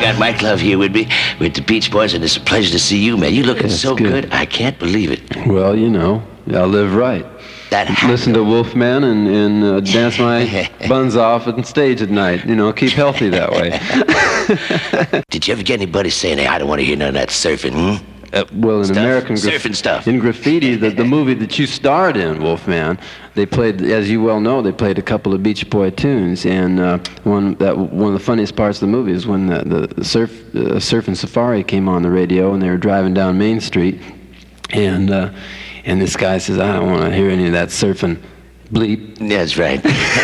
got Mike Love here with me, with the Beach Boys, and it's a pleasure to see you, man. You looking so good. I can't believe it. Well, you know, I live right. Listen to Wolfman and dance my buns off on stage at night. You know, keep healthy that way. Did you ever get anybody saying, hey, I don't want to hear none of that surfing, well, in stuff? American surfing stuff. In Graffiti, the movie that you starred in, Wolfman, they played, as you well know, they played a couple of Beach Boy tunes, and one of the funniest parts of the movie is when the Surf and Safari came on the radio, and they were driving down Main Street, and this guy says, I don't want to hear any of that surfing bleep. That's right.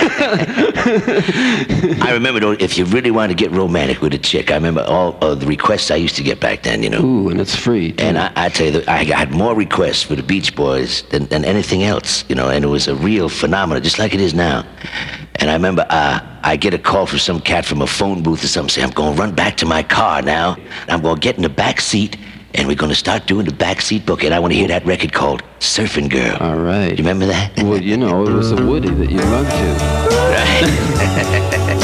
I remember, though, if you really wanted to get romantic with a chick, I remember all of the requests I used to get back then, you know. Ooh, and it's free, too. And I tell you, I had more requests for the Beach Boys than anything else, you know, and it was a real phenomenon, just like it is now. And I remember I get a call from some cat from a phone booth or something, saying, I'm going to run back to my car now. I'm going to get in the back seat, and we're going to start doing the backseat book, and I want to hear that record called Surfing Girl. All right. You remember that? Well, you know, it was a Woody that you run to. Right.